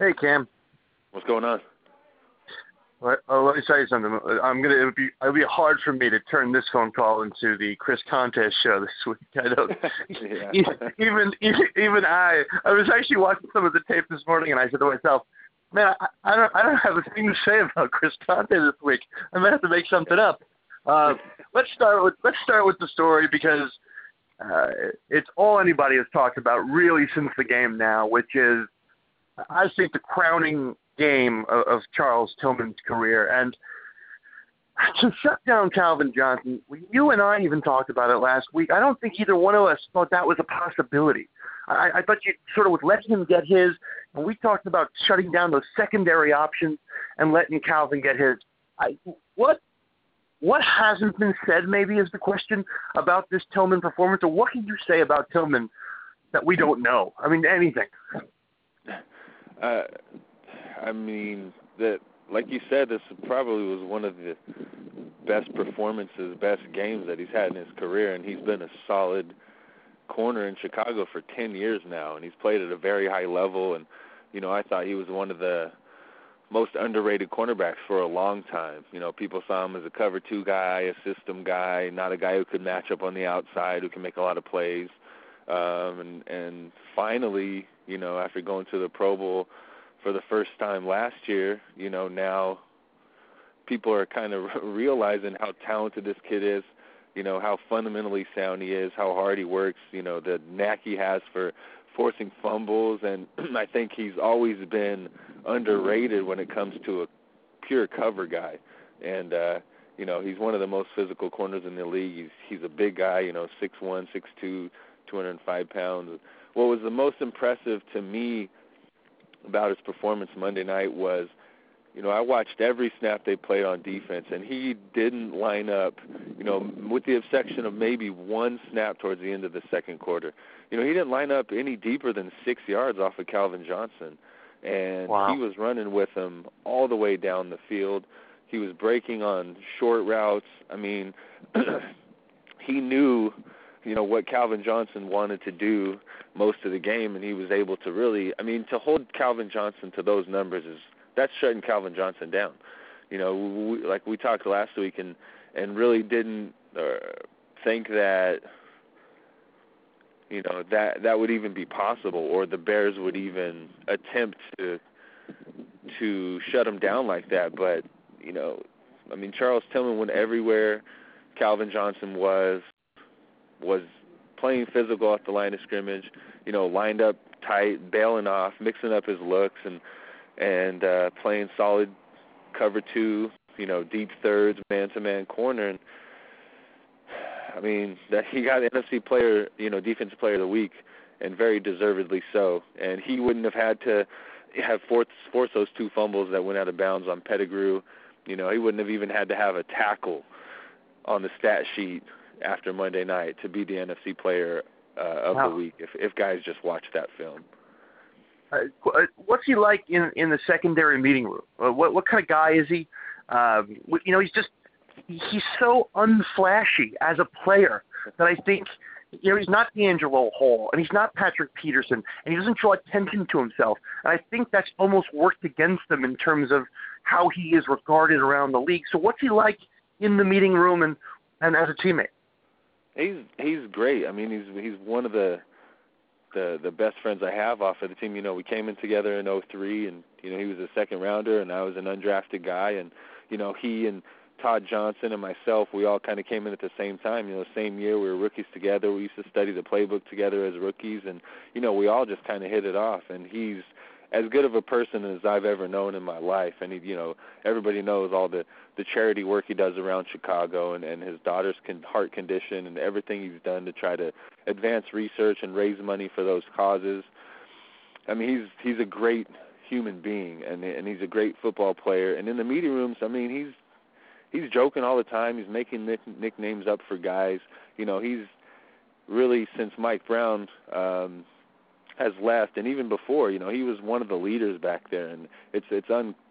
Hey, Cam. What's going on? Let me tell you something. It'll be hard for me to turn this phone call into the Chris Contest show this week. I don't. even I was actually watching some of the tape this morning, and I said to myself, "Man, I don't have a thing to say about Chris Contest this week. I'm gonna have to make something up." Let's start with the story because it's all anybody has talked about really since the game now, which is I think the crowning game of Charles Tillman's career. And to shut down Calvin Johnson, you and I even talked about it last week. I don't think either one of us thought that was a possibility. I thought you sort of would let him get his, and we talked about shutting down those secondary options and letting Calvin get his. What hasn't been said maybe is the question about this Tillman performance, or what can you say about Tillman that we don't know? I mean, anything. Like you said, this probably was one of the best performances, best games that he's had in his career, and he's been a solid corner in Chicago for 10 years now, and he's played at a very high level, and, I thought he was one of the most underrated cornerbacks for a long time. People saw him as a cover two guy, a system guy, not a guy who could match up on the outside, who can make a lot of plays, and finally, after going to the Pro Bowl for the first time last year, now people are kind of realizing how talented this kid is, how fundamentally sound he is, how hard he works, the knack he has for forcing fumbles. And I think he's always been underrated when it comes to a pure cover guy. And, he's one of the most physical corners in the league. He's a big guy, 6'1", 6'2", 205 pounds. What was the most impressive to me about his performance Monday night was, I watched every snap they played on defense, and he didn't line up, with the exception of maybe one snap towards the end of the second quarter. He didn't line up any deeper than 6 yards off of Calvin Johnson, and Wow. He was running with him all the way down the field. He was breaking on short routes. I mean, he knew what Calvin Johnson wanted to do most of the game, and he was able to really, to hold Calvin Johnson to those numbers that's shutting Calvin Johnson down. We talked last week and really didn't think that, that would even be possible, or the Bears would even attempt to shut him down like that. But, Charles Tillman went everywhere Calvin Johnson was playing physical at the line of scrimmage, lined up tight, bailing off, mixing up his looks, and playing solid cover two, deep thirds, man-to-man corner. And, that he got NFC player, defensive player of the week, and very deservedly so. And he wouldn't have had to have forced those two fumbles that went out of bounds on Pettigrew. He wouldn't have even had to have a tackle on the stat sheet after Monday night to be the NFC player of the week if guys just watch that film. What's he like in the secondary meeting room? What kind of guy is he? He's so unflashy as a player that I think he's not D'Angelo Hall and he's not Patrick Peterson, and he doesn't draw attention to himself. And I think that's almost worked against him in terms of how he is regarded around the league. So what's he like in the meeting room and as a teammate? He's great. He's one of the best friends I have off of the team. We came in together in 2003, and he was a second rounder, and I was an undrafted guy, and he and Todd Johnson and myself, we all kind of came in at the same time. Same year, we were rookies together. We used to study the playbook together as rookies, and we all just kind of hit it off. And he's as good of a person as I've ever known in my life. And everybody knows all the charity work he does around Chicago, and his daughter's heart condition, and everything he's done to try to advance research and raise money for those causes. He's a great human being, and he's a great football player. And in the meeting rooms, he's joking all the time. He's making nicknames up for guys. He's really, since Mike Brown has left, and even before, he was one of the leaders back there, and there's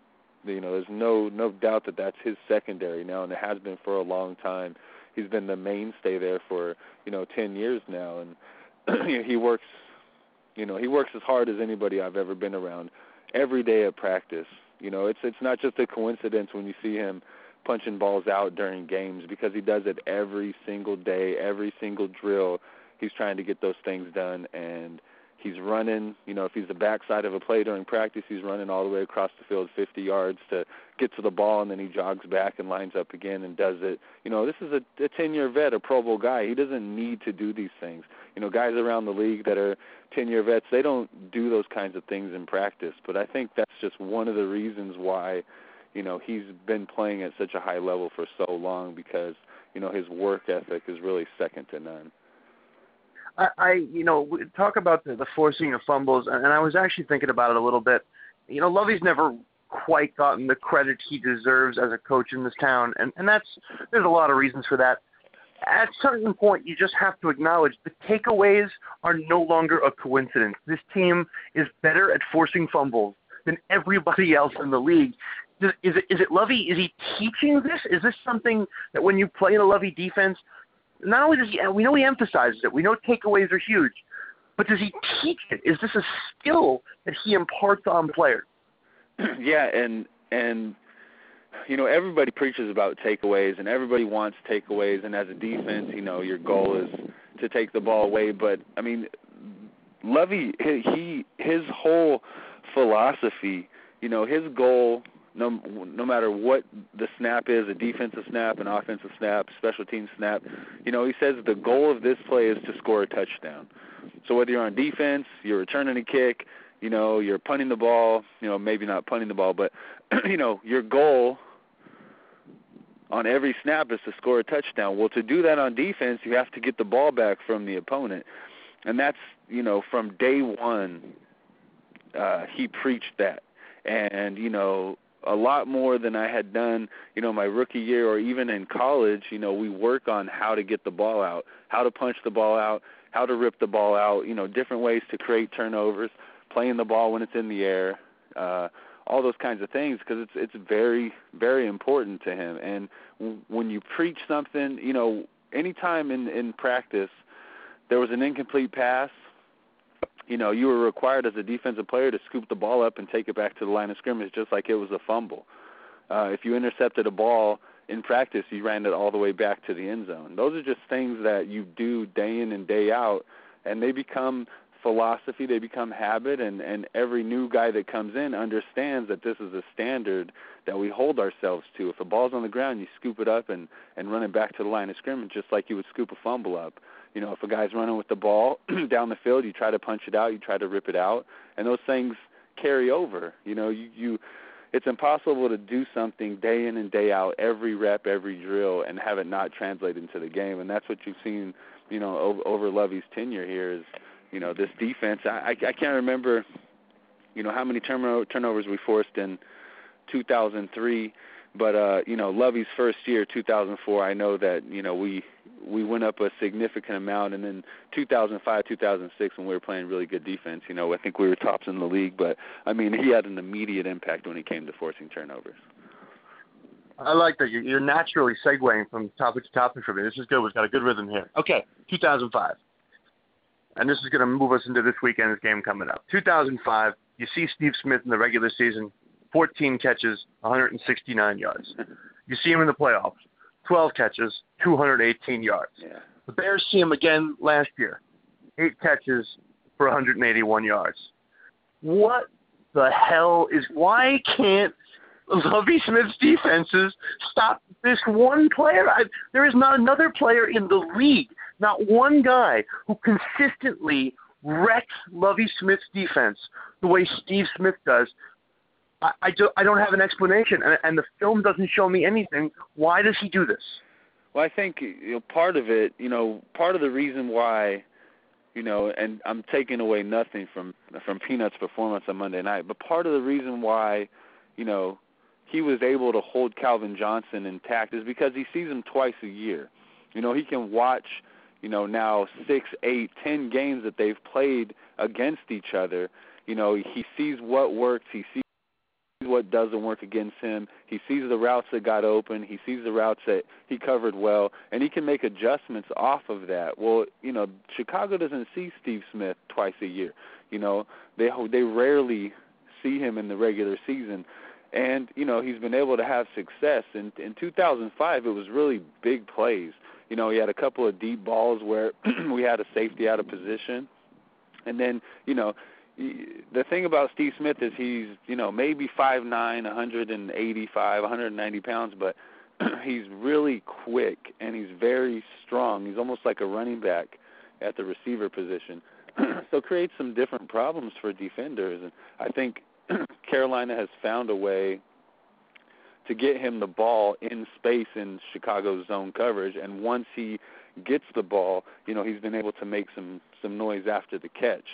no doubt that that's his secondary now, and it has been for a long time. He's been the mainstay there for 10 years now, and he works as hard as anybody I've ever been around. every day at practice. It's not just a coincidence when you see him punching balls out during games, because he does it every single day, every single drill. He's trying to get those things done, and he's running, if he's the backside of a play during practice, he's running all the way across the field 50 yards to get to the ball, and then he jogs back and lines up again and does it. This is a 10-year vet, a Pro Bowl guy. He doesn't need to do these things. Guys around the league that are 10-year vets, they don't do those kinds of things in practice. But I think that's just one of the reasons why, he's been playing at such a high level for so long, because, his work ethic is really second to none. We talk about the forcing of fumbles, and I was actually thinking about it a little bit. Lovie's never quite gotten the credit he deserves as a coach in this town, and there's a lot of reasons for that. At a certain point, you just have to acknowledge the takeaways are no longer a coincidence. This team is better at forcing fumbles than everybody else in the league. Is it Lovie? Is he teaching this? Is this something that when you play in a Lovie defense, not only does we know he emphasizes it, we know takeaways are huge, but does he teach it? Is this a skill that he imparts on players? Yeah, and everybody preaches about takeaways, and everybody wants takeaways, and as a defense, your goal is to take the ball away. But, Lovie, his whole philosophy, his goal, no matter what the snap is, a defensive snap, an offensive snap, special team snap, he says the goal of this play is to score a touchdown. So whether you're on defense, you're returning a kick, you're punting the ball, maybe not punting the ball, but, your goal on every snap is to score a touchdown. Well, to do that on defense, you have to get the ball back from the opponent. And that's, from day one, he preached that. And, a lot more than I had done, my rookie year or even in college, we work on how to get the ball out, how to punch the ball out, how to rip the ball out, different ways to create turnovers, playing the ball when it's in the air, all those kinds of things, because it's very, very important to him. And when you preach something, anytime in practice there was an incomplete pass, you were required as a defensive player to scoop the ball up and take it back to the line of scrimmage just like it was a fumble. If you intercepted a ball in practice, you ran it all the way back to the end zone. Those are just things that you do day in and day out, and they become philosophy, they become habit, and every new guy that comes in understands that this is a standard that we hold ourselves to. If a ball's on the ground, you scoop it up and run it back to the line of scrimmage just like you would scoop a fumble up. If a guy's running with the ball down the field, you try to punch it out, you try to rip it out, and those things carry over. It's impossible to do something day in and day out, every rep, every drill, and have it not translate into the game. And that's what you've seen, over Lovie's tenure here is, this defense. I can't remember, how many turnovers we forced in 2003, but, Lovie's first year, 2004, I know that, we went up a significant amount, and then 2005, 2006, when we were playing really good defense, I think we were tops in the league, but, he had an immediate impact when it came to forcing turnovers. I like that. You're naturally segueing from topic to topic for me. This is good. We've got a good rhythm here. Okay, 2005. And this is going to move us into this weekend's game coming up. 2005, you see Steve Smith in the regular season, 14 catches, 169 yards. You see him in the playoffs, 12 catches, 218 yards. Yeah. The Bears see him again last year, 8 catches for 181 yards. What the hell why can't Lovie Smith's defenses stop this one player? There is not another player in the league, not one guy who consistently wrecks Lovie Smith's defense the way Steve Smith does. I don't have an explanation, and the film doesn't show me anything. Why does he do this? Well, I think part of it, part of the reason why, and I'm taking away nothing from Peanut's performance on Monday night, but part of the reason why, he was able to hold Calvin Johnson intact is because he sees him twice a year. He can watch, now 6, 8, 10 games that they've played against each other. He sees what works. He sees what doesn't work against him. He sees the routes that got open. He sees the routes that he covered well, and he can make adjustments off of that. Well, Chicago doesn't see Steve Smith twice a year. They rarely see him in the regular season. And, you know, he's been able to have success. In 2005, it was really big plays. You know, he had a couple of deep balls where we had a safety out of position. And then, you know, the thing about Steve Smith is he's, you know, maybe 5'9", 185, 190 pounds, but he's really quick and he's very strong. He's almost like a running back at the receiver position. So it creates some different problems for defenders. And I think Carolina has found a way to get him the ball in space in Chicago's zone coverage. And once he gets the ball, you know, he's been able to make some noise after the catch.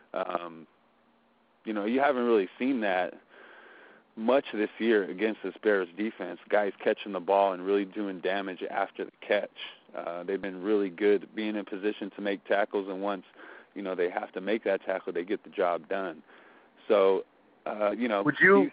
You know, you haven't really seen that much this year against this Bears defense, guys catching the ball and really doing damage after the catch. They've been really good being in position to make tackles, and once, you know, they have to make that tackle, they get the job done. So, you know, would you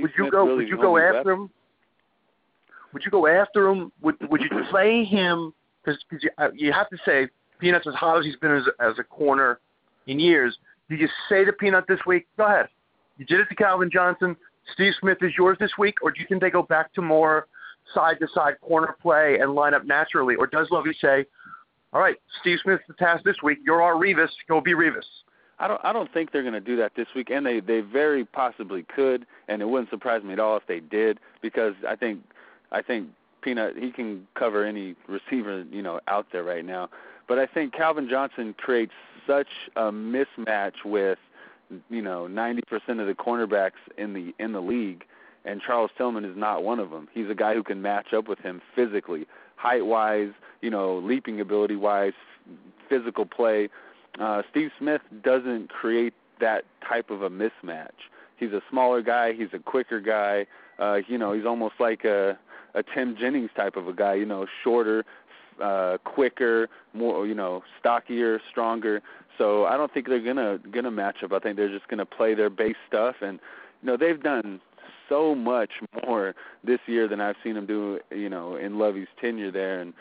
go after him? Would you go after him? Would you play him? Because you have to say, Peanut's as hot as he's been as a corner in years. Did you say to Peanut this week, go ahead, you did it to Calvin Johnson, Steve Smith is yours this week, or do you think they go back to more side-to-side corner play and line up naturally? Or does Lovie say, all right, Steve Smith's the task this week, you're our Revis, go be Revis? I don't think they're going to do that this week, and they very possibly could, and it wouldn't surprise me at all if they did, because I think Peanut, he can cover any receiver, you know, out there right now. But I think Calvin Johnson creates such a mismatch with, you know, 90% of the cornerbacks in the league, and Charles Tillman is not one of them. He's a guy who can match up with him physically, height-wise, you know, leaping ability-wise, physical play. Steve Smith doesn't create that type of a mismatch. He's a smaller guy. He's a quicker guy. You know, he's almost like a Tim Jennings type of a guy, you know, shorter, quicker, more, you know, stockier, stronger. So I don't think they're gonna match up. I think they're just gonna play their base stuff, and you know, they've done so much more this year than I've seen them do, you know, in Lovie's tenure there. And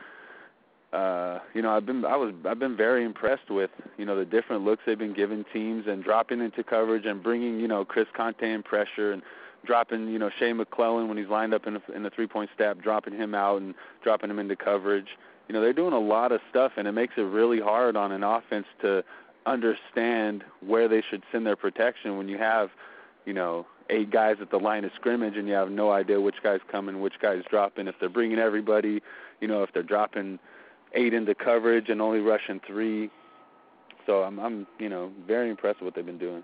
you know, I've been very impressed with, you know, the different looks they've been giving teams and dropping into coverage and bringing, you know, Chris Conte in pressure and dropping, you know, Shea McClellan when he's lined up in the three-point step, dropping him out and dropping him into coverage. You know, they're doing a lot of stuff, and it makes it really hard on an offense to understand where they should send their protection when you have, you know, 8 guys at the line of scrimmage and you have no idea which guy's coming, which guy's dropping, if they're bringing everybody, you know, if they're dropping 8 into coverage and only rushing 3. So I'm you know, very impressed with what they've been doing.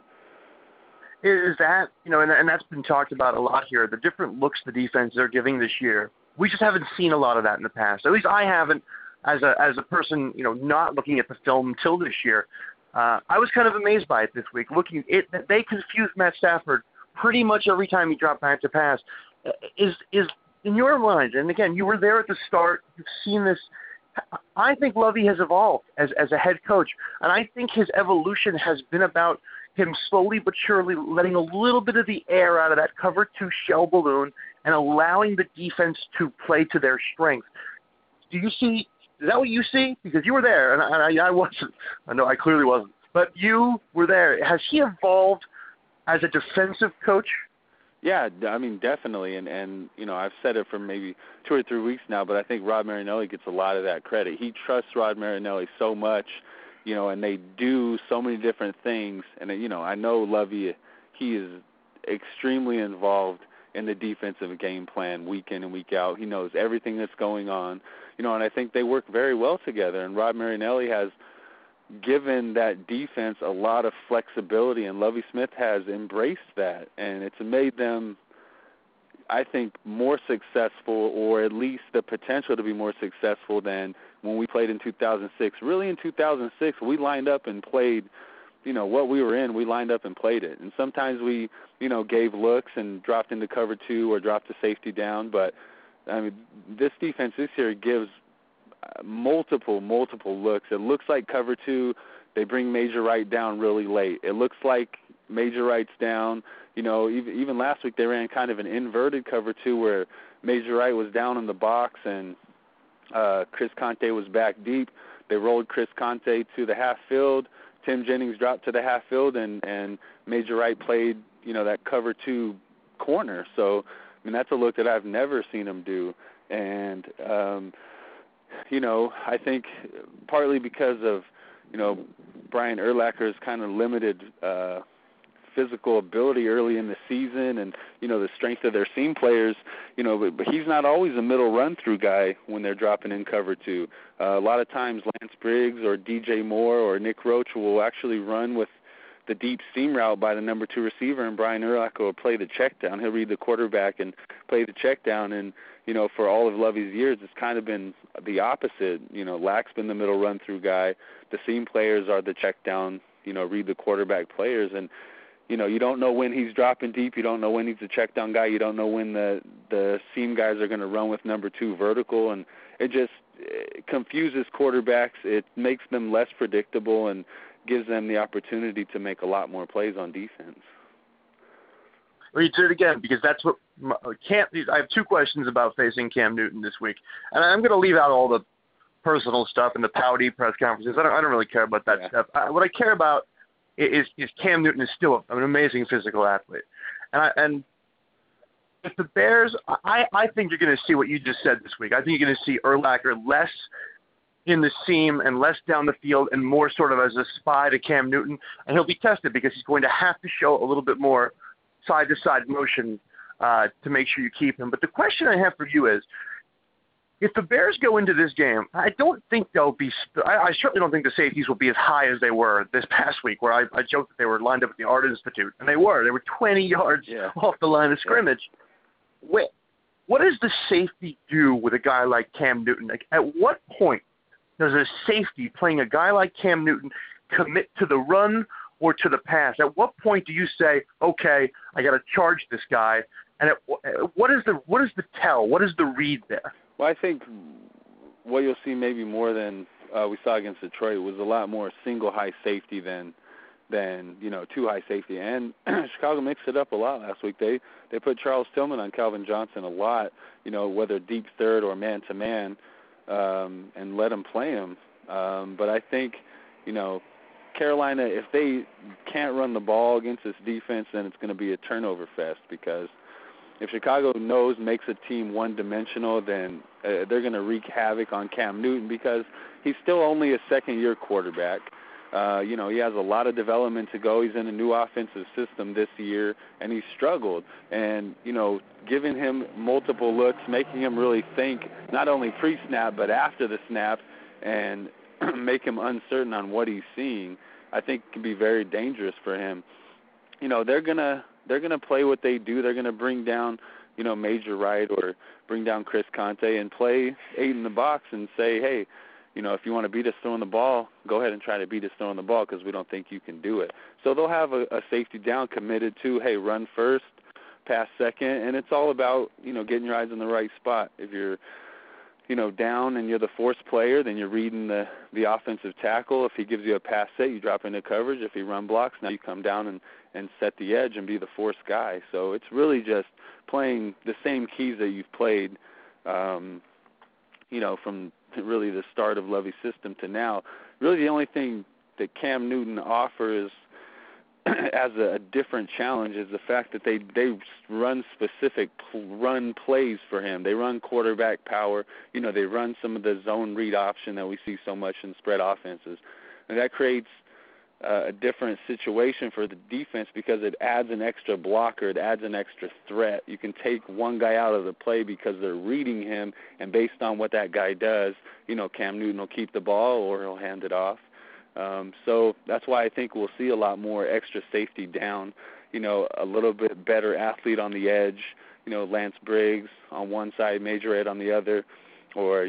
Is that, you know, and that's been talked about a lot here, the different looks the defenses are giving this year. We just haven't seen a lot of that in the past. At least I haven't, as a person, you know, not looking at the film until this year. I was kind of amazed by it this week. They confused Matt Stafford pretty much every time he dropped back to pass. Is in your mind, and again, you were there at the start, you've seen this. I think Lovie has evolved as a head coach, and I think his evolution has been about him slowly but surely letting a little bit of the air out of that cover 2 shell balloon and allowing the defense to play to their strength. Is that what you see? Because you were there, and I wasn't. I know I clearly wasn't. But you were there. Has he evolved as a defensive coach? Yeah, I mean, definitely. And you know, I've said it for maybe 2 or 3 weeks now, but I think Rod Marinelli gets a lot of that credit. He trusts Rod Marinelli so much, you know, and they do so many different things. And, you know, I know Lovie, he is extremely involved in the defensive game plan week in and week out. He knows everything that's going on, you know, and I think they work very well together. And Rod Marinelli has given that defense a lot of flexibility, and Lovie Smith has embraced that, and it's made them, I think, more successful, or at least the potential to be more successful than when we played in 2006. Really, in 2006, we lined up and played, you know, what we were in, we lined up and played it. And sometimes we, you know, gave looks and dropped into cover 2 or dropped the safety down. But, I mean, this defense this year gives multiple looks. It looks like cover 2, they bring Major Wright down really late. It looks like Major Wright's down. You know, even last week they ran kind of an inverted cover 2 where Major Wright was down in the box and Chris Conte was back deep. They rolled Chris Conte to the half field. Tim Jennings dropped to the half field, and Major Wright played that cover 2 corner. So, I mean, that's a look that I've never seen him do. And, I think partly because of, Brian Urlacher's kind of limited physical ability early in the season and, the strength of their seam players, but he's not always a middle run-through guy when they're dropping in cover 2. A lot of times Lance Briggs or DJ Moore or Nick Roach will actually run with the deep seam route by the number 2 receiver, and Brian Urlacher will play the check down. He'll read the quarterback and play the check down, and, for all of Lovey's years, it's kind of been the opposite. Lack's been the middle run-through guy. The seam players are the check down, read the quarterback players, and you don't know when he's dropping deep. You don't know when he's a check down guy. You don't know when the seam guys are going to run with number 2 vertical, and it confuses quarterbacks. It makes them less predictable and gives them the opportunity to make a lot more plays on defense. Well, you did it again, because that's what I have 2 questions about facing Cam Newton this week, and I'm going to leave out all the personal stuff and the pouty press conferences. I don't really care about that stuff. What I care about is Cam Newton is still an amazing physical athlete, and if the Bears, I think you're going to see what you just said this week. I think you're going to see Urlacher less in the seam and less down the field and more sort of as a spy to Cam Newton, and he'll be tested because he's going to have to show a little bit more side-to-side motion to make sure you keep him. But the question I have for you is, if the Bears go into this game, I don't think they'll be I certainly don't think the safeties will be as high as they were this past week, where I joked that they were lined up at the Art Institute, and they were. They were 20 yards off the line of scrimmage. What does the safety do with a guy like Cam Newton? Like, at what point does a safety playing a guy like Cam Newton commit to the run or to the pass? At what point do you say, okay, I got to charge this guy? And what is the tell? What is the read there? Well, I think what you'll see maybe more than we saw against Detroit was a lot more single high safety than 2 high safety. And Chicago mixed it up a lot last week. They put Charles Tillman on Calvin Johnson a lot, whether deep third or man-to-man, and let him play him. But I think, Carolina, if they can't run the ball against this defense, then it's going to be a turnover fest, because if Chicago makes a team one-dimensional, then they're going to wreak havoc on Cam Newton, because he's still only a second-year quarterback. He has a lot of development to go. He's in a new offensive system this year, and he's struggled. And, giving him multiple looks, making him really think, not only pre-snap but after the snap, and make him uncertain on what he's seeing, I think can be very dangerous for him. They're gonna play what they do. They're gonna bring down, Major Wright or bring down Chris Conte and play 8 in the box and say, hey, if you want to beat us throwing the ball, go ahead and try to beat us throwing the ball, because we don't think you can do it. So they'll have a safety down committed to, hey, run first, pass second, and it's all about, getting your eyes in the right spot. If you're, down and you're the force player, then you're reading the offensive tackle. If he gives you a pass set, you drop into coverage. If he run blocks, now you come down and set the edge and be the force guy. So it's really just playing the same keys that you've played, from really the start of Lovey's system to now. Really the only thing that Cam Newton offers as a different challenge is the fact that they run specific run plays for him. They run quarterback power. They run some of the zone read option that we see so much in spread offenses. And that creates a different situation for the defense, because it adds an extra blocker. It adds an extra threat. You can take one guy out of the play because they're reading him, and based on what that guy does, Cam Newton will keep the ball or he'll hand it off. So that's why I think we'll see a lot more extra safety down, a little bit better athlete on the edge, Lance Briggs on one side, Major Wright on the other, or,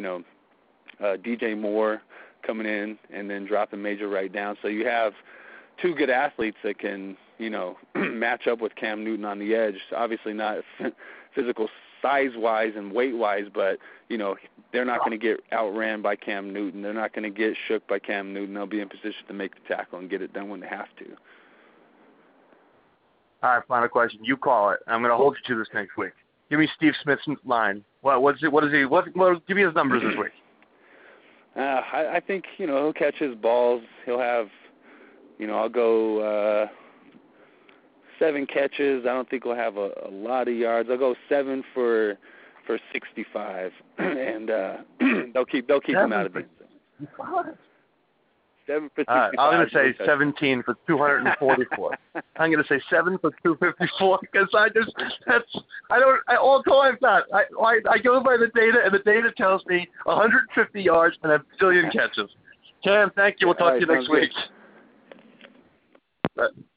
DJ Moore coming in and then dropping Major Wright down. So you have 2 good athletes that can, match up with Cam Newton on the edge. Obviously not physical size-wise and weight-wise, but, they're not going to get outran by Cam Newton. They're not going to get shook by Cam Newton. They'll be in position to make the tackle and get it done when they have to. All right, final question. You call it. I'm going to hold you to this next week. Give me Steve Smith's line. What give me his numbers this week. I think, he'll catch his balls. He'll have, I'll go 7 catches. I don't think he'll have a lot of yards. I'll go 7 for 65, and they'll keep him out of the end zone. 7 for 65. I'm going to say 17 for 244. I'm going to say 7 for 254 because all time that I go by the data, and the data tells me 150 yards and a billion catches. Cam, thank you. We'll talk to you next week.